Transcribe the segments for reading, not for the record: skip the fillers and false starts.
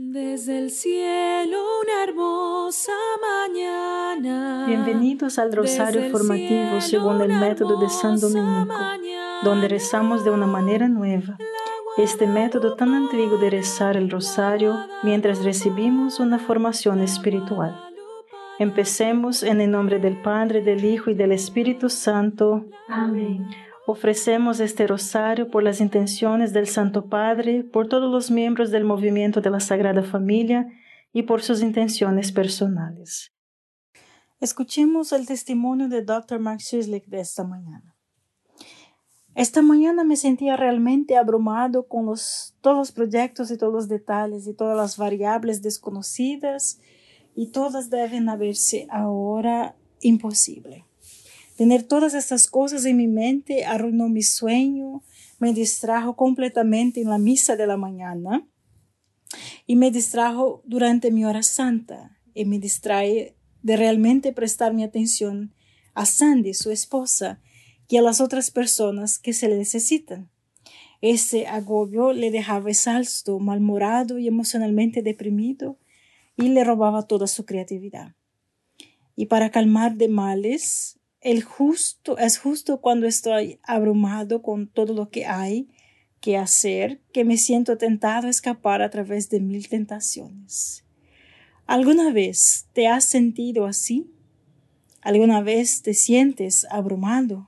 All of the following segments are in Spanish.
Desde el cielo una hermosa mañana. Bienvenidos al Rosario Formativo según el método de San Dominico, donde rezamos de una manera nueva. Este método tan antiguo de rezar el Rosario mientras recibimos una formación espiritual. Empecemos en el nombre del Padre, del Hijo y del Espíritu Santo. Amén. Ofrecemos este rosario por las intenciones del Santo Padre, por todos los miembros del movimiento de la Sagrada Familia y por sus intenciones personales. Escuchemos el testimonio de Dr. Mark Suslip de esta mañana. Esta mañana me sentía realmente abrumado con todos los proyectos y todos los detalles y todas las variables desconocidas y todas deben haberse ahora imposible. Tener todas estas cosas en mi mente arruinó mi sueño, me distrajo completamente en la misa de la mañana y me distrajo durante mi hora santa y me distrae de realmente prestar mi atención a Sandy, su esposa, y a las otras personas que se le necesitan. Ese agobio le dejaba exhausto, malhumorado y emocionalmente deprimido y le robaba toda su creatividad. Y para calmar de males, es justo cuando estoy abrumado con todo lo que hay que hacer que me siento tentado a escapar a través de 1000 tentaciones. ¿Alguna vez te has sentido así? ¿Alguna vez te sientes abrumado?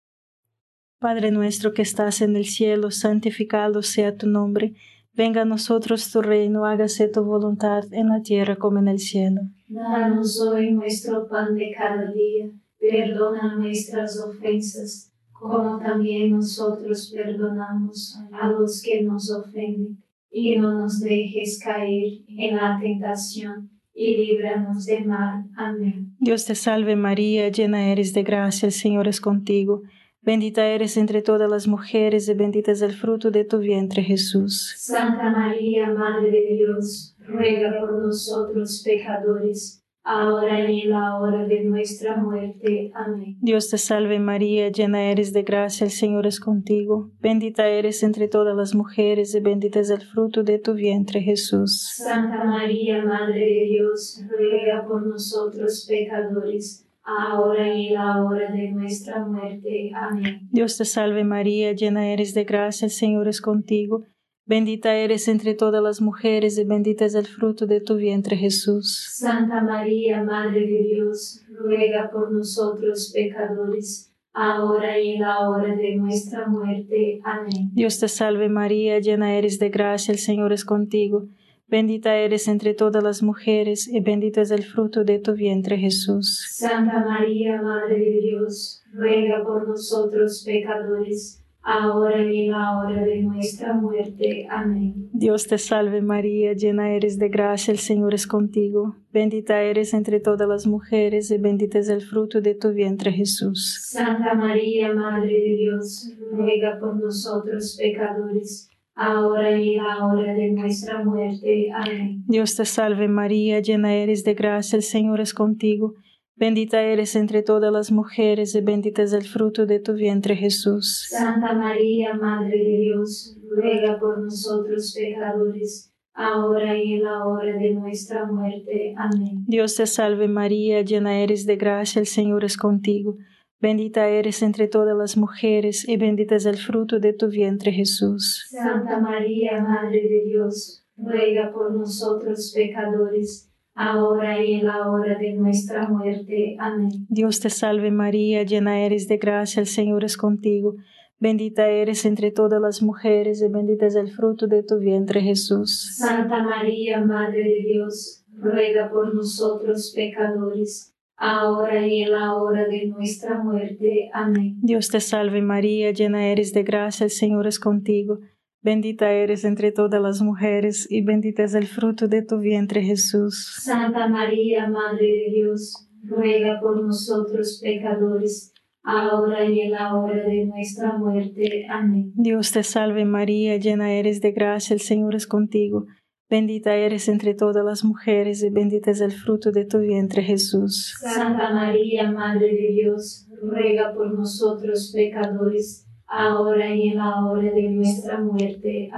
Padre nuestro que estás en el cielo, santificado sea tu nombre. Venga a nosotros tu reino, hágase tu voluntad en la tierra como en el cielo. Danos hoy nuestro pan de cada día. Perdona nuestras ofensas, como también nosotros perdonamos a los que nos ofenden. Y no nos dejes caer en la tentación, y líbranos del mal. Amén. Dios te salve María, llena eres de gracia, el Señor es contigo. Bendita eres entre todas las mujeres y bendito es el fruto de tu vientre, Jesús. Santa María, Madre de Dios, ruega por nosotros pecadores, ahora y en la hora de nuestra muerte. Amén. Dios te salve María, llena eres de gracia, el Señor es contigo. Bendita eres entre todas las mujeres y bendito es el fruto de tu vientre, Jesús. Santa María, Madre de Dios, ruega por nosotros pecadores, ahora y en la hora de nuestra muerte. Amén. Dios te salve María, llena eres de gracia, el Señor es contigo. Bendita eres entre todas las mujeres y bendito es el fruto de tu vientre, Jesús. Santa María, Madre de Dios, ruega por nosotros pecadores, ahora y en la hora de nuestra muerte. Amén. Dios te salve María, llena eres de gracia, el Señor es contigo. Bendita eres entre todas las mujeres y bendito es el fruto de tu vientre, Jesús. Santa María, Madre de Dios, ruega por nosotros pecadores, ahora y en la hora de nuestra muerte. Amén. Dios te salve María, llena eres de gracia, el Señor es contigo. Bendita eres entre todas las mujeres y bendito es el fruto de tu vientre, Jesús. Santa María, Madre de Dios, ruega por nosotros pecadores, ahora y en la hora de nuestra muerte. Amén. Dios te salve María, llena eres de gracia, el Señor es contigo. Bendita eres entre todas las mujeres y bendito es el fruto de tu vientre, Jesús. Santa María, Madre de Dios, ruega por nosotros pecadores, ahora y en la hora de nuestra muerte. Amén. Dios te salve María, llena eres de gracia, el Señor es contigo. Bendita eres entre todas las mujeres y bendito es el fruto de tu vientre, Jesús. Santa María, Madre de Dios, ruega por nosotros pecadores, ahora y en la hora de nuestra muerte. Amén. Dios te salve María, llena eres de gracia, el Señor es contigo. Bendita eres entre todas las mujeres y bendito es el fruto de tu vientre, Jesús. Santa María, Madre de Dios, ruega por nosotros pecadores, ahora y en la hora de nuestra muerte. Amén. Dios te salve María, llena eres de gracia, el Señor es contigo. Bendita eres entre todas las mujeres y bendito es el fruto de tu vientre, Jesús. Santa María, Madre de Dios, ruega por nosotros pecadores, ahora y en la hora de nuestra muerte. Amén. Dios te salve María, llena eres de gracia, el Señor es contigo. Bendita eres entre todas las mujeres y bendito es el fruto de tu vientre, Jesús. Santa María, Madre de Dios, ruega por nosotros pecadores, ahora y en la hora de nuestra muerte. Amén.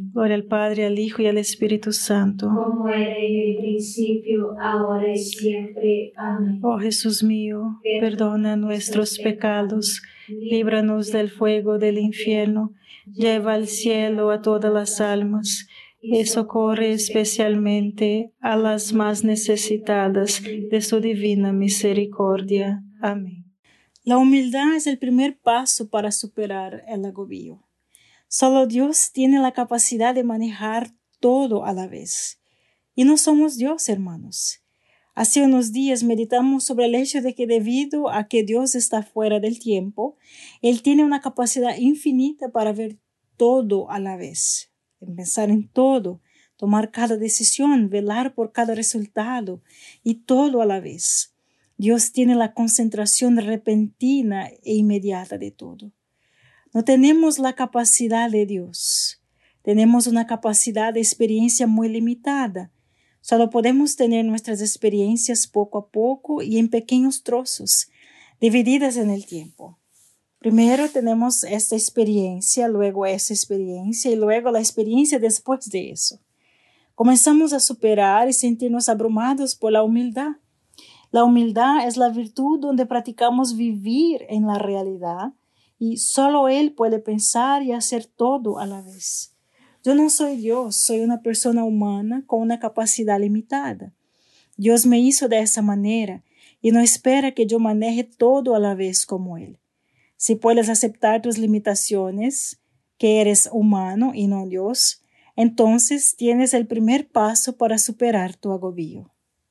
Gloria al Padre, al Hijo y al Espíritu Santo. como era en el principio, ahora y siempre. Amén. Oh Jesús mío, perdona nuestros pecados, líbranos del fuego del infierno, lleva al cielo a todas las almas y socorre especialmente a las más necesitadas de su divina misericordia. Amén. La humildad es el primer paso para superar el agobio. Solo Dios tiene la capacidad de manejar todo a la vez. Y no somos Dios, hermanos. Hace unos días meditamos sobre el hecho de que debido a que Dios está fuera del tiempo, Él tiene una capacidad infinita para ver todo a la vez, pensar en todo, tomar cada decisión, velar por cada resultado y todo a la vez. Dios tiene la concentración repentina e inmediata de todo. No tenemos la capacidad de Dios. Tenemos una capacidad de experiencia muy limitada. Solo podemos tener nuestras experiencias poco a poco y en pequeños trozos, divididas en el tiempo. Primero tenemos esta experiencia, luego esa experiencia y luego la experiencia después de eso. Comenzamos a superar y sentirnos abrumados por la humildad. La humildad es la virtud donde practicamos vivir en la realidad y solo Él puede pensar y hacer todo a la vez. Yo no soy Dios, soy una persona humana con una capacidad limitada. Dios me hizo de esa manera y no espera que yo maneje todo a la vez como Él. Si puedes aceptar tus limitaciones, que eres humano y no Dios, entonces tienes el primer paso para superar tu agobio.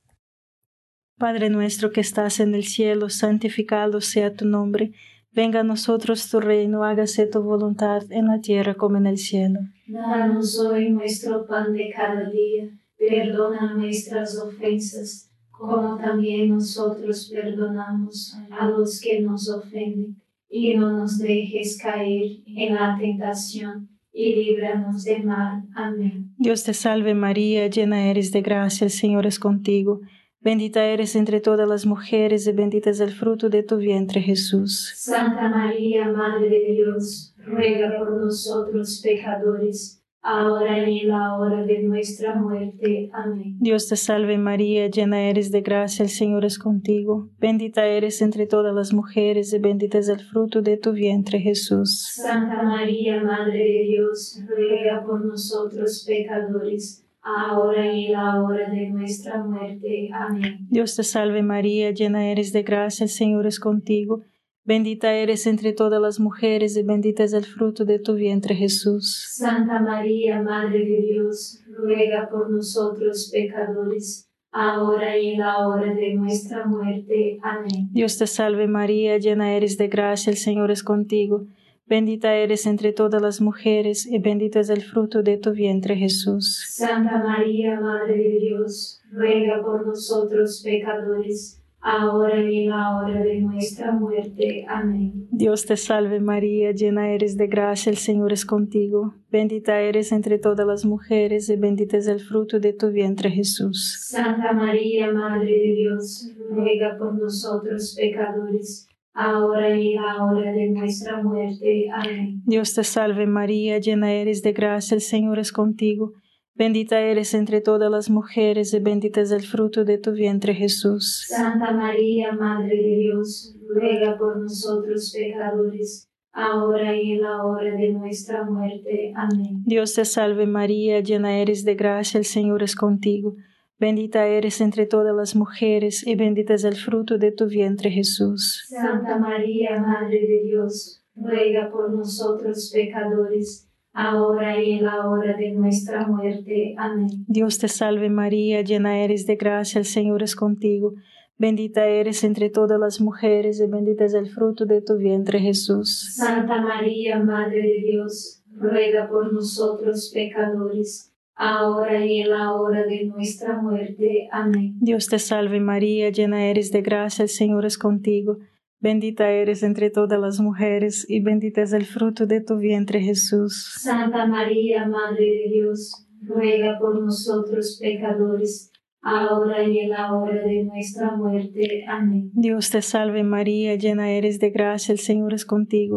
Padre nuestro que estás en el cielo, santificado sea tu nombre. Venga a nosotros tu reino, hágase tu voluntad en la tierra como en el cielo. Danos hoy nuestro pan de cada día, perdona nuestras ofensas, como también nosotros perdonamos a los que nos ofenden, y no nos dejes caer en la tentación, y líbranos del mal. Amén. Dios te salve María, llena eres de gracia, el Señor es contigo. Bendita eres entre todas las mujeres y bendito es el fruto de tu vientre, Jesús. Santa María, Madre de Dios, ruega por nosotros pecadores, ahora y en la hora de nuestra muerte. Amén. Dios te salve María, llena eres de gracia, el Señor es contigo. Bendita eres entre todas las mujeres y bendito es el fruto de tu vientre, Jesús. Santa María, Madre de Dios, ruega por nosotros pecadores, ahora y en la hora de nuestra muerte. Amén. Dios te salve María, llena eres de gracia, el Señor es contigo. Bendita eres entre todas las mujeres y bendito es el fruto de tu vientre, Jesús. Santa María, Madre de Dios, ruega por nosotros pecadores, ahora y en la hora de nuestra muerte. Amén. Dios te salve María, llena eres de gracia, el Señor es contigo. Bendita eres entre todas las mujeres y bendito es el fruto de tu vientre, Jesús. Santa María, Madre de Dios, ruega por nosotros pecadores, ahora y en la hora de nuestra muerte. Amén. Dios te salve María, llena eres de gracia, el Señor es contigo. Bendita eres entre todas las mujeres y bendito es el fruto de tu vientre, Jesús. Santa María, Madre de Dios, ruega por nosotros pecadores, ahora y en la hora de nuestra muerte. Amén. Dios te salve María, llena eres de gracia, el Señor es contigo. Bendita eres entre todas las mujeres y bendito es el fruto de tu vientre, Jesús. Santa María, Madre de Dios, ruega por nosotros pecadores, ahora y en la hora de nuestra muerte. Amén. Dios te salve María, llena eres de gracia, el Señor es contigo. Bendita eres entre todas las mujeres y bendito es el fruto de tu vientre, Jesús. Santa María, Madre de Dios, ruega por nosotros pecadores, ahora y en la hora de nuestra muerte. Amén. Dios te salve María, llena eres de gracia, el Señor es contigo. Bendita eres entre todas las mujeres y bendito es el fruto de tu vientre, Jesús. Santa María, Madre de Dios, ruega por nosotros pecadores, ahora y en la hora de nuestra muerte. Amén. Dios te salve María, llena eres de gracia, el Señor es contigo. Bendita eres entre todas las mujeres y bendito es el fruto de tu vientre, Jesús. Santa María, Madre de Dios, ruega por nosotros pecadores, ahora y en la hora de nuestra muerte. Amén. Dios te salve María, llena eres de gracia, el Señor es contigo.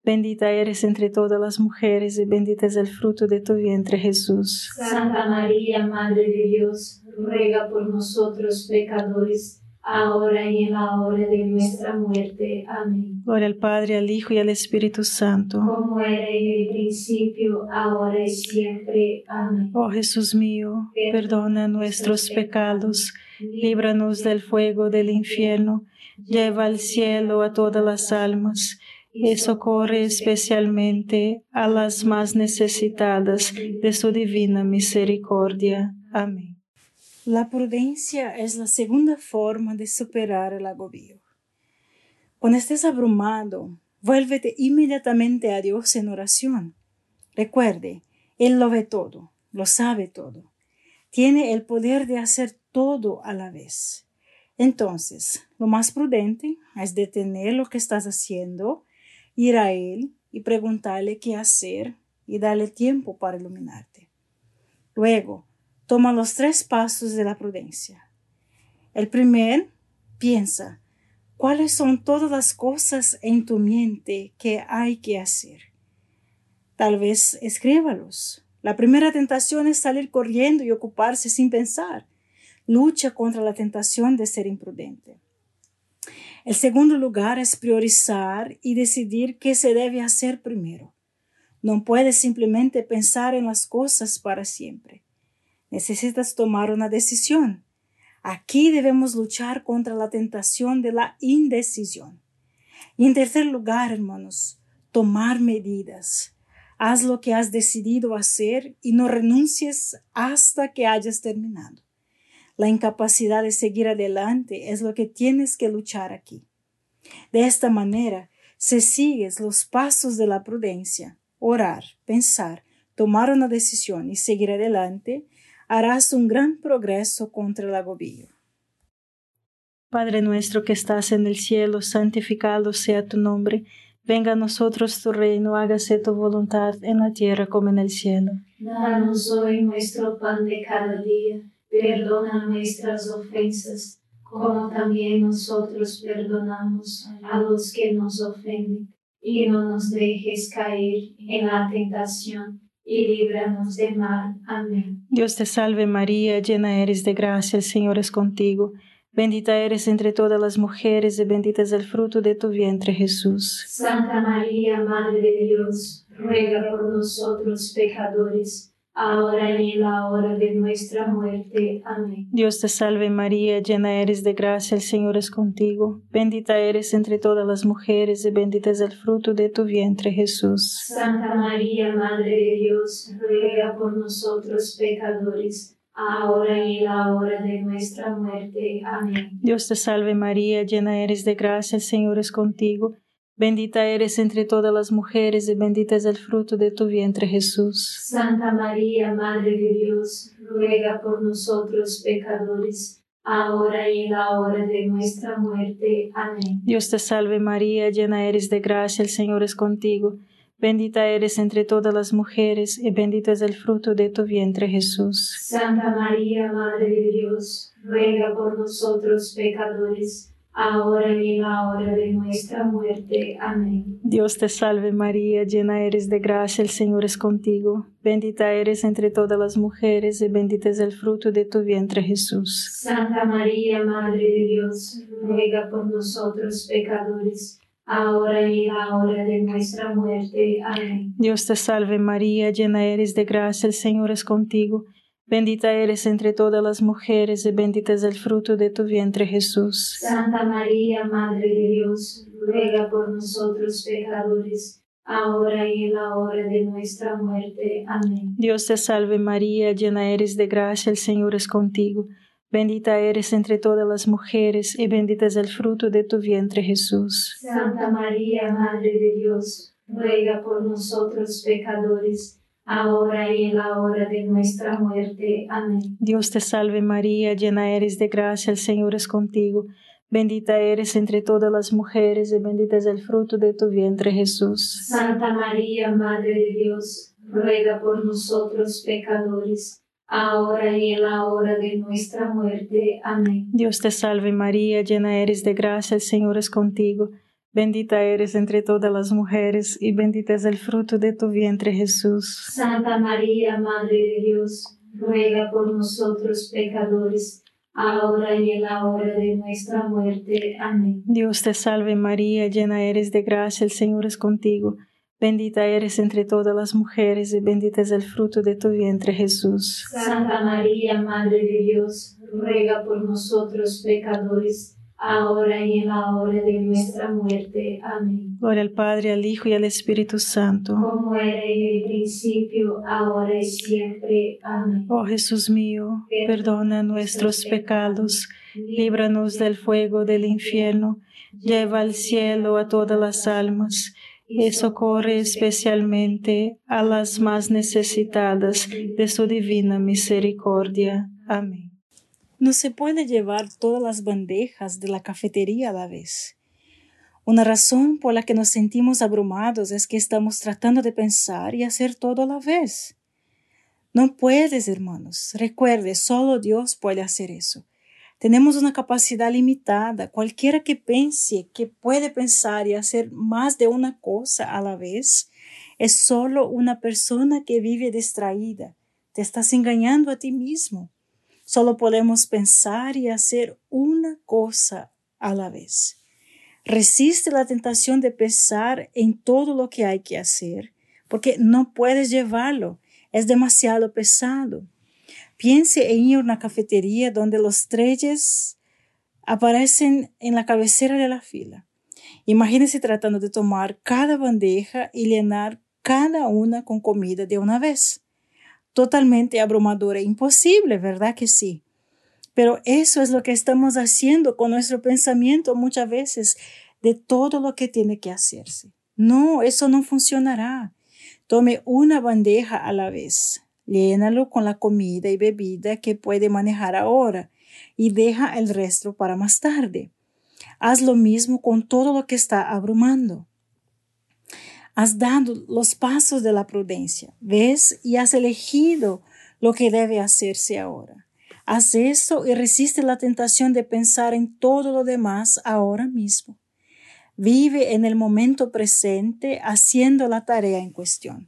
Bendita eres entre todas las mujeres y bendito es el fruto de tu vientre, Jesús. Santa María, Madre de Dios, ruega por nosotros pecadores, ahora y en la hora de nuestra muerte. Amén. Gloria al Padre, al Hijo y al Espíritu Santo. Como era en el principio, ahora y siempre. Amén. Oh Jesús mío, perdona nuestros pecados, líbranos del fuego del infierno, lleva al cielo a todas las almas y socorre especialmente a las más necesitadas de su divina misericordia. Amén. La prudencia es la segunda forma de superar el agobio. Cuando estés abrumado, vuélvete inmediatamente a Dios en oración. Recuerde, Él lo ve todo, lo sabe todo. Tiene el poder de hacer todo a la vez. Entonces, lo más prudente es detener lo que estás haciendo, ir a Él y preguntarle qué hacer y darle tiempo para iluminarte. Luego, toma los 3 pasos de la prudencia. El primer, piensa, ¿cuáles son todas las cosas en tu mente que hay que hacer? Tal vez escríbalos. La primera tentación es salir corriendo y ocuparse sin pensar. Lucha contra la tentación de ser imprudente. El segundo lugar es priorizar y decidir qué se debe hacer primero. No puedes simplemente pensar en las cosas para siempre. Necesitas tomar una decisión. Aquí debemos luchar contra la tentación de la indecisión. Y en tercer lugar, hermanos, tomar medidas. Haz lo que has decidido hacer y no renuncies hasta que hayas terminado. La incapacidad de seguir adelante es lo que tienes que luchar aquí. De esta manera, si sigues los pasos de la prudencia, orar, pensar, tomar una decisión y seguir adelante, harás un gran progreso contra el agobio. Padre nuestro que estás en el cielo, santificado sea tu nombre. Venga a nosotros tu reino, hágase tu voluntad en la tierra como en el cielo. Danos hoy nuestro pan de cada día. Perdona nuestras ofensas, como también nosotros perdonamos a los que nos ofenden. Y no nos dejes caer en la tentación, y líbranos del mal. Amén. Dios te salve María, llena eres de gracia, el Señor es contigo. Bendita eres entre todas las mujeres y bendito es el fruto de tu vientre, Jesús. Santa María, Madre de Dios, ruega por nosotros pecadores, ahora y en la hora de nuestra muerte. Amén. Dios te salve María, llena eres de gracia, el Señor es contigo. Bendita eres entre todas las mujeres y bendito es el fruto de tu vientre, Jesús. Santa María, Madre de Dios, ruega por nosotros pecadores, ahora y en la hora de nuestra muerte. Amén. Dios te salve María, llena eres de gracia, el Señor es contigo. Bendita eres entre todas las mujeres y bendito es el fruto de tu vientre, Jesús. Santa María, Madre de Dios, ruega por nosotros pecadores, ahora y en la hora de nuestra muerte. Amén. Dios te salve María, llena eres de gracia, el Señor es contigo. Bendita eres entre todas las mujeres y bendito es el fruto de tu vientre, Jesús. Santa María, Madre de Dios, ruega por nosotros pecadores, ahora y en la hora de nuestra muerte. Amén. Dios te salve María, llena eres de gracia, el Señor es contigo. Bendita eres entre todas las mujeres y bendito es el fruto de tu vientre, Jesús. Santa María, Madre de Dios, ruega por nosotros pecadores, ahora y en la hora de nuestra muerte. Amén. Dios te salve María, llena eres de gracia, el Señor es contigo. Bendita eres entre todas las mujeres y bendito es el fruto de tu vientre, Jesús. Santa María, Madre de Dios, ruega por nosotros pecadores, ahora y en la hora de nuestra muerte. Amén. Dios te salve María, llena eres de gracia, el Señor es contigo. Bendita eres entre todas las mujeres y bendito es el fruto de tu vientre, Jesús. Santa María, Madre de Dios, ruega por nosotros pecadores, ahora y en la hora de nuestra muerte. Amén. Dios te salve María, llena eres de gracia, el Señor es contigo. Bendita eres entre todas las mujeres y bendito es el fruto de tu vientre, Jesús. Santa María, Madre de Dios, ruega por nosotros pecadores, ahora y en la hora de nuestra muerte. Amén. Dios te salve María, llena eres de gracia, el Señor es contigo. Bendita eres entre todas las mujeres, y bendito es el fruto de tu vientre, Jesús. Santa María, Madre de Dios, ruega por nosotros pecadores, ahora y en la hora de nuestra muerte. Amén. Dios te salve María, llena eres de gracia, el Señor es contigo. Bendita eres entre todas las mujeres, y bendito es el fruto de tu vientre, Jesús. Santa María, Madre de Dios, ruega por nosotros pecadores, ahora y en la hora de nuestra muerte. Amén. Gloria al Padre, al Hijo y al Espíritu Santo. Como era en el principio, ahora y siempre. Amén. Oh Jesús mío, perdona nuestros pecados, líbranos del fuego del infierno, lleva al cielo a todas las almas, y socorre especialmente a las más necesitadas de su divina misericordia. Amén. No se puede llevar todas las bandejas de la cafetería a la vez. Una razón por la que nos sentimos abrumados es que estamos tratando de pensar y hacer todo a la vez. No puedes, hermanos. Recuerde, solo Dios puede hacer eso. Tenemos una capacidad limitada. Cualquiera que piense que puede pensar y hacer más de una cosa a la vez es solo una persona que vive distraída. Te estás engañando a ti mismo. Solo podemos pensar y hacer una cosa a la vez. Resiste la tentación de pensar en todo lo que hay que hacer, porque no puedes llevarlo. Es demasiado pesado. Piense en ir a una cafetería donde los treyes aparecen en la cabecera de la fila. Imagínese tratando de tomar cada bandeja y llenar cada una con comida de una vez. Totalmente abrumador e imposible, ¿verdad que sí? Pero eso es lo que estamos haciendo con nuestro pensamiento muchas veces de todo lo que tiene que hacerse. No, eso no funcionará. Tome una bandeja a la vez, llénalo con la comida y bebida que puede manejar ahora y deja el resto para más tarde. Haz lo mismo con todo lo que está abrumando. Has dado los pasos de la prudencia, ¿ves? Y has elegido lo que debe hacerse ahora. Haz eso y resiste la tentación de pensar en todo lo demás ahora mismo. Vive en el momento presente haciendo la tarea en cuestión.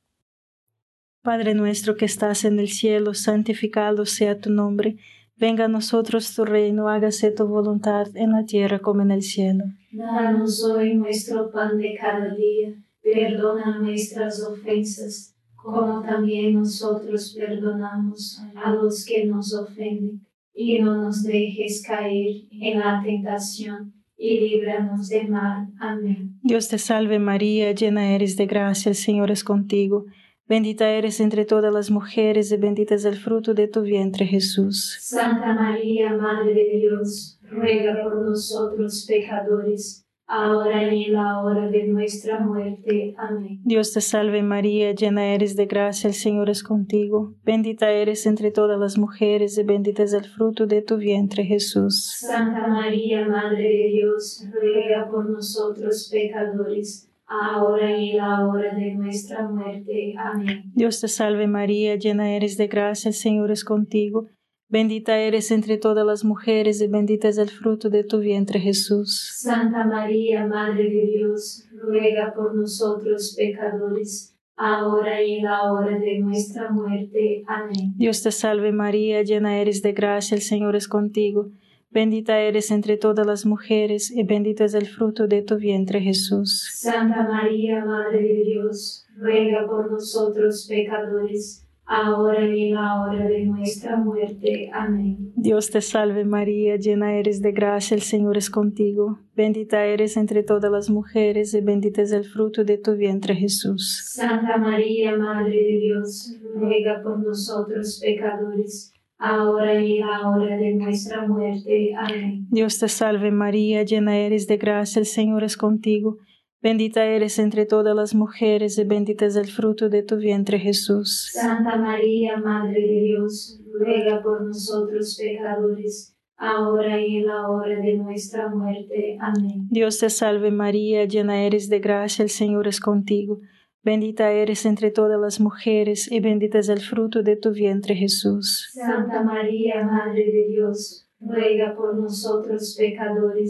Padre nuestro que estás en el cielo, santificado sea tu nombre. Venga a nosotros tu reino, hágase tu voluntad en la tierra como en el cielo. Danos hoy nuestro pan de cada día. Perdona nuestras ofensas, como también nosotros perdonamos a los que nos ofenden. Y no nos dejes caer en la tentación, y líbranos del mal. Amén. Dios te salve María, llena eres de gracia, el Señor es contigo. Bendita eres entre todas las mujeres, y bendito es el fruto de tu vientre, Jesús. Santa María, Madre de Dios, ruega por nosotros pecadores, ahora y en la hora de nuestra muerte. Amén. Dios te salve María, llena eres de gracia, el Señor es contigo. Bendita eres entre todas las mujeres, y bendito es el fruto de tu vientre, Jesús. Santa María, Madre de Dios, ruega por nosotros pecadores, ahora y en la hora de nuestra muerte. Amén. Dios te salve María, llena eres de gracia, el Señor es contigo. Bendita eres entre todas las mujeres, y bendito es el fruto de tu vientre, Jesús. Santa María, Madre de Dios, ruega por nosotros pecadores, ahora y en la hora de nuestra muerte. Amén. Dios te salve María, llena eres de gracia, el Señor es contigo. Bendita eres entre todas las mujeres, y bendito es el fruto de tu vientre, Jesús. Santa María, Madre de Dios, ruega por nosotros pecadores, ahora y en la hora de nuestra muerte. Amén. Dios te salve María, llena eres de gracia, el Señor es contigo. Bendita eres entre todas las mujeres, y bendito es el fruto de tu vientre, Jesús. Santa María, Madre de Dios, ruega por nosotros pecadores, ahora y en la hora de nuestra muerte. Amén. Dios te salve María, llena eres de gracia, el Señor es contigo. Bendita eres entre todas las mujeres, y bendito es el fruto de tu vientre, Jesús. Santa María, Madre de Dios, ruega por nosotros pecadores, ahora y en la hora de nuestra muerte. Amén. Dios te salve María, llena eres de gracia, el Señor es contigo. Bendita eres entre todas las mujeres, y bendito es el fruto de tu vientre, Jesús. Santa María, Madre de Dios, ruega por nosotros pecadores,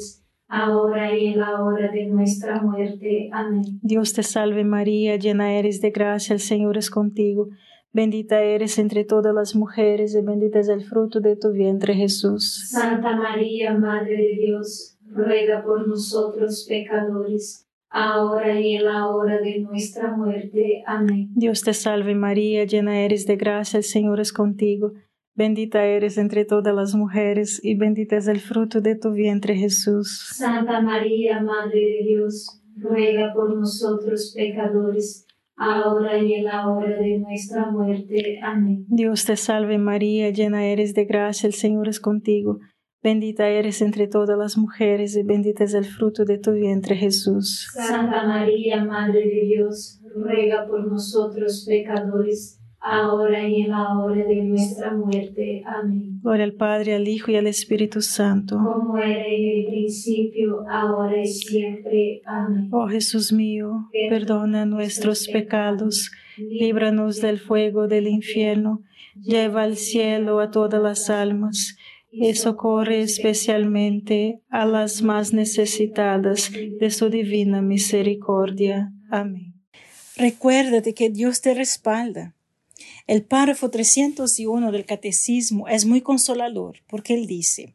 ahora y en la hora de nuestra muerte. Amén. Dios te salve María, llena eres de gracia, el Señor es contigo. Bendita eres entre todas las mujeres y bendito es el fruto de tu vientre, Jesús. Santa María, Madre de Dios, ruega por nosotros pecadores, ahora y en la hora de nuestra muerte. Amén. Dios te salve María, llena eres de gracia, el Señor es contigo. Bendita eres entre todas las mujeres y bendito es el fruto de tu vientre, Jesús. Santa María, Madre de Dios, ruega por nosotros pecadores, ahora y en la hora de nuestra muerte. Amén. Dios te salve María, llena eres de gracia, el Señor es contigo. Bendita eres entre todas las mujeres y bendito es el fruto de tu vientre, Jesús. Santa María, Madre de Dios, ruega por nosotros pecadores, ahora y en la hora de nuestra muerte. Amén. Gloria al Padre, al Hijo y al Espíritu Santo. Como era en el principio, ahora y siempre. Amén. Oh Jesús mío, perdona nuestros pecados, líbranos del fuego del infierno, lleva al cielo a todas las almas y socorre especialmente a las más necesitadas de su divina misericordia. Amén. Recuérdate que Dios te respalda. El párrafo 301 del Catecismo es muy consolador porque él dice: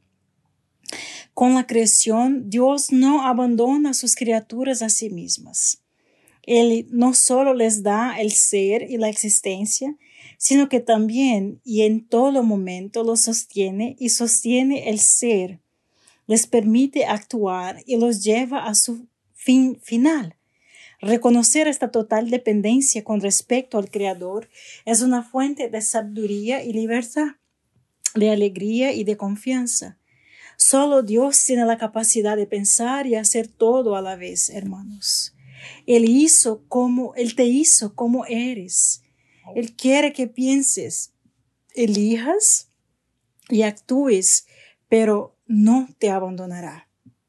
con la creación, Dios no abandona a sus criaturas a sí mismas. Él no solo les da el ser y la existencia, sino que también y en todo momento los sostiene y sostiene el ser, les permite actuar y los lleva a su fin final. Reconocer esta total dependencia con respecto al Creador es una fuente de sabiduría y libertad, de alegría y de confianza. Solo Dios tiene la capacidad de pensar y hacer todo a la vez, hermanos. Él te hizo como eres. Él quiere que pienses, elijas y actúes, pero no te abandonará.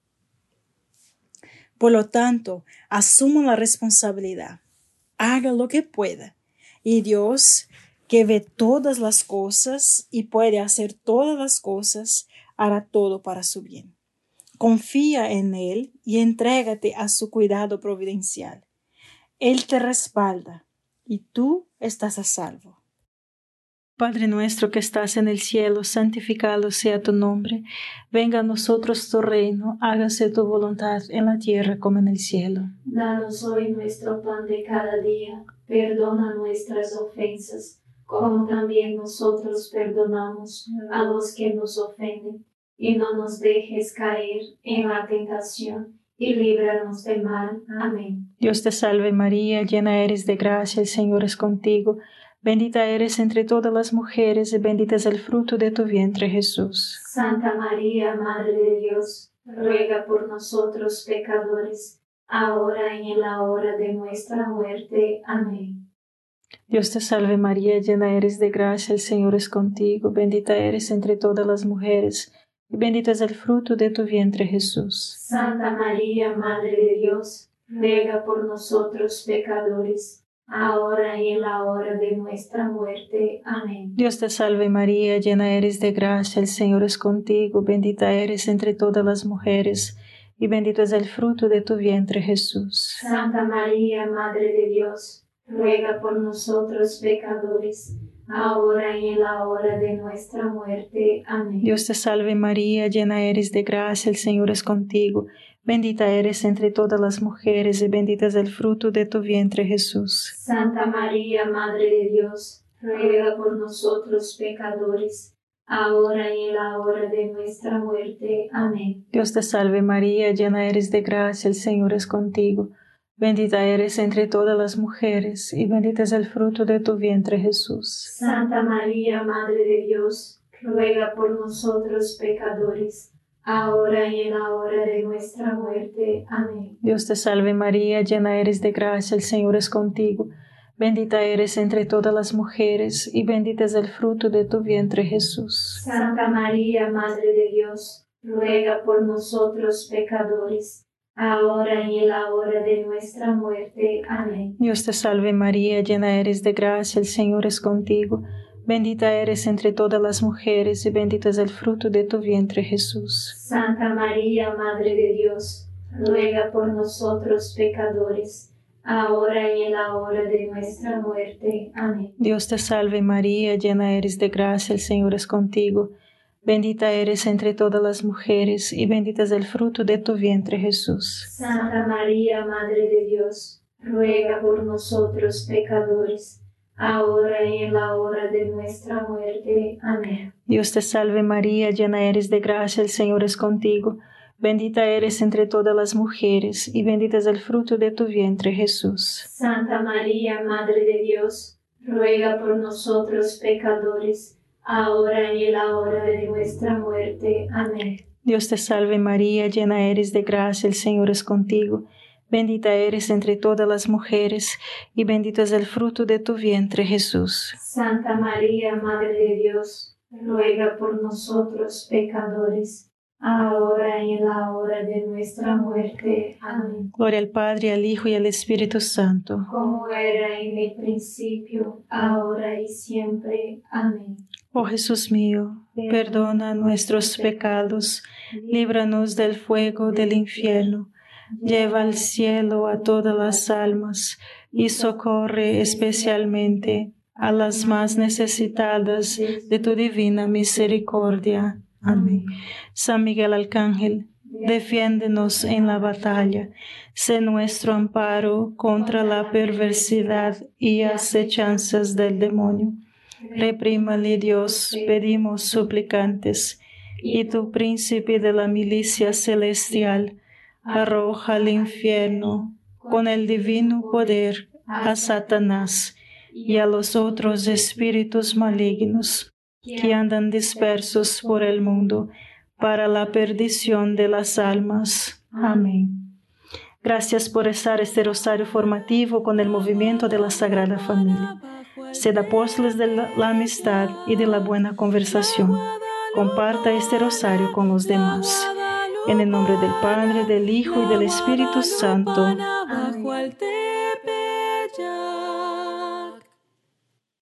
Por lo tanto, asuma la responsabilidad, haga lo que pueda, y Dios, que ve todas las cosas y puede hacer todas las cosas, hará todo para su bien. Confía en Él y entrégate a su cuidado providencial. Él te respalda y tú estás a salvo. Padre nuestro que estás en el cielo, santificado sea tu nombre. Venga a nosotros tu reino, hágase tu voluntad en la tierra como en el cielo. Danos hoy nuestro pan de cada día, perdona nuestras ofensas, como también nosotros perdonamos a los que nos ofenden, y no nos dejes caer en la tentación, y líbranos del mal. Amén. Dios te salve María, llena eres de gracia, el Señor es contigo. Bendita eres entre todas las mujeres y bendito es el fruto de tu vientre, Jesús. Santa María, Madre de Dios, ruega por nosotros pecadores, ahora y en la hora de nuestra muerte. Amén. Dios te salve María, llena eres de gracia, el Señor es contigo. Bendita eres entre todas las mujeres y bendito es el fruto de tu vientre, Jesús. Santa María, Madre de Dios, ruega por nosotros pecadores, ahora y en la hora de nuestra muerte. Amén. Dios te salve María, llena eres de gracia, el Señor es contigo, bendita eres entre todas las mujeres, y bendito es el fruto de tu vientre, Jesús. Santa María, Madre de Dios, ruega por nosotros pecadores, ahora y en la hora de nuestra muerte. Amén. Dios te salve María, llena eres de gracia, el Señor es contigo, bendita eres entre todas las mujeres y bendito es el fruto de tu vientre, Jesús. Santa María, Madre de Dios, ruega por nosotros pecadores, ahora y en la hora de nuestra muerte. Amén. Dios te salve María, llena eres de gracia, el Señor es contigo, bendita eres entre todas las mujeres y bendito es el fruto de tu vientre, Jesús. Santa María, Madre de Dios, ruega por nosotros pecadores, ahora y en la hora de nuestra muerte. Amén. Dios te salve María, llena eres de gracia, el Señor es contigo, bendita eres entre todas las mujeres y bendito es el fruto de tu vientre, Jesús. Santa María, Madre de Dios, ruega por nosotros pecadores, ahora y en la hora de nuestra muerte. Amén. Dios te salve María, llena eres de gracia, el Señor es contigo, Bendita eres entre todas las mujeres y bendito es el fruto de tu vientre, Jesús. Santa María, Madre de Dios, ruega por nosotros pecadores, ahora y en la hora de nuestra muerte. Amén. Dios te salve María, llena eres de gracia, el Señor es contigo. Bendita eres entre todas las mujeres y bendito es el fruto de tu vientre, Jesús. Santa María, Madre de Dios, ruega por nosotros pecadores, ahora y en la hora de nuestra muerte. Amén. Dios te salve María, llena eres de gracia, el Señor es contigo. Bendita eres entre todas las mujeres y bendito es el fruto de tu vientre, Jesús. Santa María, Madre de Dios, ruega por nosotros pecadores, ahora y en la hora de nuestra muerte. Amén. Dios te salve María, llena eres de gracia, el Señor es contigo. Bendita eres entre todas las mujeres y bendito es el fruto de tu vientre, Jesús. Santa María, Madre de Dios, ruega por nosotros pecadores, ahora y en la hora de nuestra muerte. Amén. Gloria al Padre, al Hijo y al Espíritu Santo. Como era en el principio, ahora y siempre. Amén. Oh Jesús mío, perdona nuestros pecados, líbranos del fuego del infierno, lleva al cielo a todas las almas y socorre especialmente a las más necesitadas de tu divina misericordia. Amén. San Miguel Arcángel, defiéndenos en la batalla, sé nuestro amparo contra la perversidad y acechanzas del demonio. Reprímale Dios, pedimos suplicantes, y tu príncipe de la milicia celestial, arroja al infierno con el divino poder a Satanás y a los otros espíritus malignos que andan dispersos por el mundo para la perdición de las almas. Amén. Gracias por rezar este rosario formativo con el movimiento de la Sagrada Familia. Sed apóstoles de la amistad y de la buena conversación. Comparta este rosario con los demás. En el nombre del Padre, del Hijo y del Espíritu Santo. Amén.